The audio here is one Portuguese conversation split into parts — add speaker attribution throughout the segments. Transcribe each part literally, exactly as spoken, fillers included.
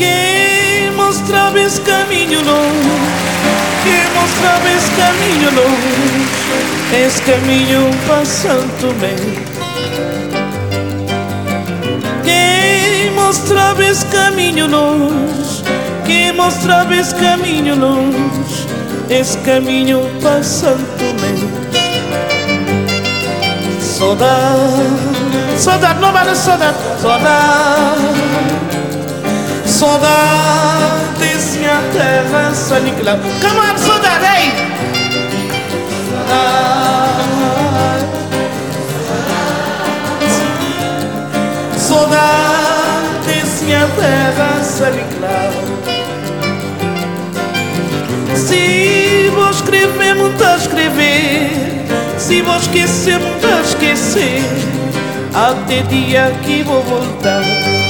Speaker 1: que mostrava esse caminho longe, que mostrava esse caminho longe, esse caminho para Santo Tomé. Que mostrava esse caminho longe, que mostrava esse caminho longe, esse caminho para Santo Tomé. Saudade, saudade, não vale saudade, saudade, saudade desse minha terra se aniquilar. Camada, saudade, ei! Saudade, saudade desse minha terra se aniquilar. Se vou escrever, muito a escrever, se vou esquecer, muito a esquecer, até dia que vou voltar.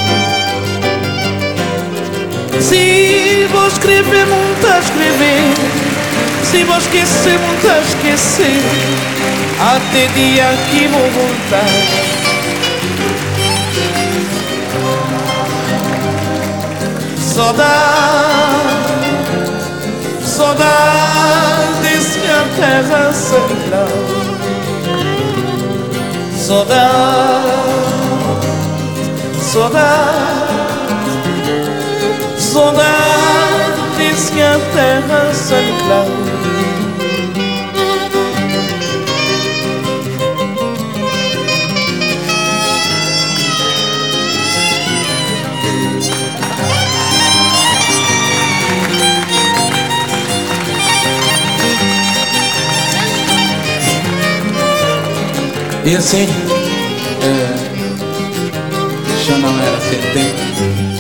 Speaker 1: Se vou escrever, muito a escrever, se vou esquecer, muito a esquecer, até dia que vou voltar. Saudade, saudade desse minha terra central. Saudade, saudade, saudade desse minha terra central.
Speaker 2: E assim, é, já não era setembro.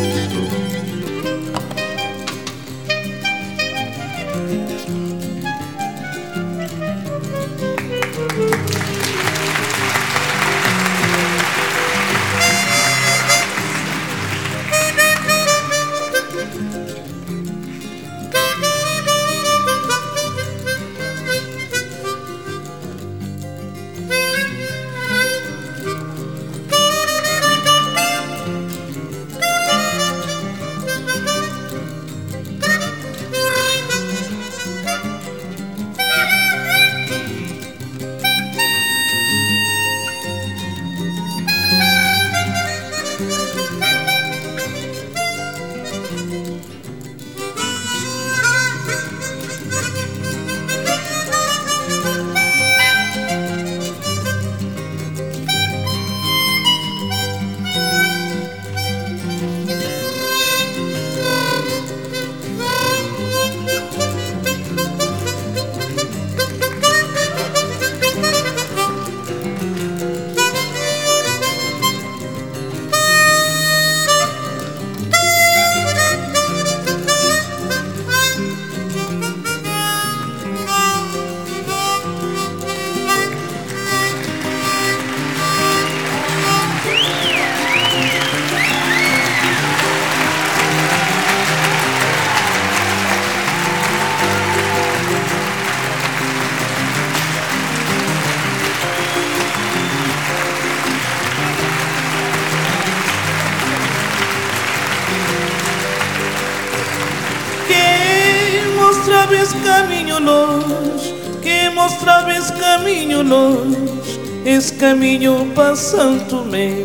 Speaker 1: mostrava esse caminho longe, que mostrava esse caminho longe, esse caminho para Santo Tomé.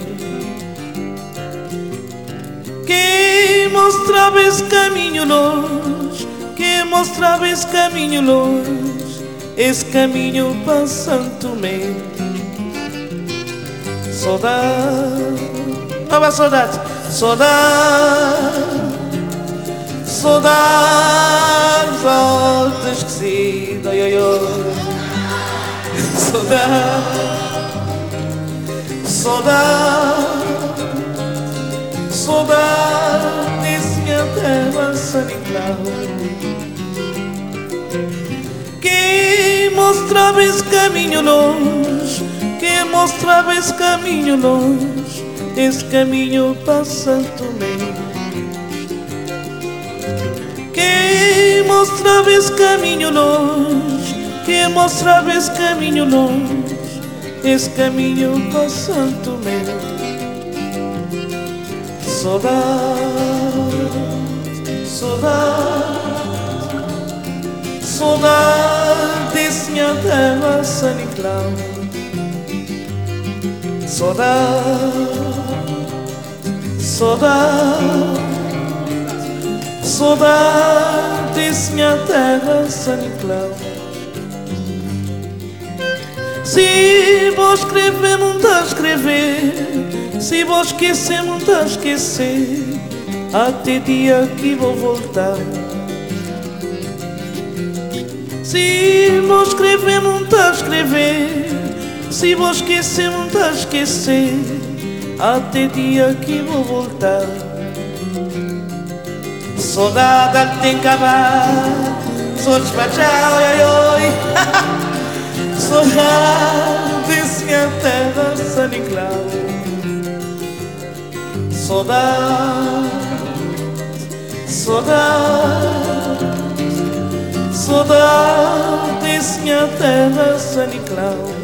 Speaker 1: Que mostrava esse caminho longe, que mostrava esse caminho longe, esse caminho para Santo Tomé. Saudade, nova saudade, saudade, saudade, volta esquecida, oi, oi, oi. Saudade, saudade, saudade desse minha terra sanital. Que mostrava esse caminho longe, que mostrava esse caminho longe, esse caminho para Santo Tomé. Que mostrava esse caminho longe, que mostrava esse caminho longe, esse caminho para Santo Tomé. Saudade. Saudade, saudade, minha terra, São Nicolau. Saudade, saudade, saudade, minha terra, São Nicolau. Se vou escrever, não está a escrever. Se vou esquecer, não está a esquecer. Até dia que vou voltar. Se vou escrever, não está a escrever. Se vou esquecer, não está a esquecer. Até dia que vou voltar. Saudade tem que acabar. Sou despachado, oi, oi. Saudade, minha terra, São Nicolau. Saudade, saudade, saudade, minha terra, São Nicolau.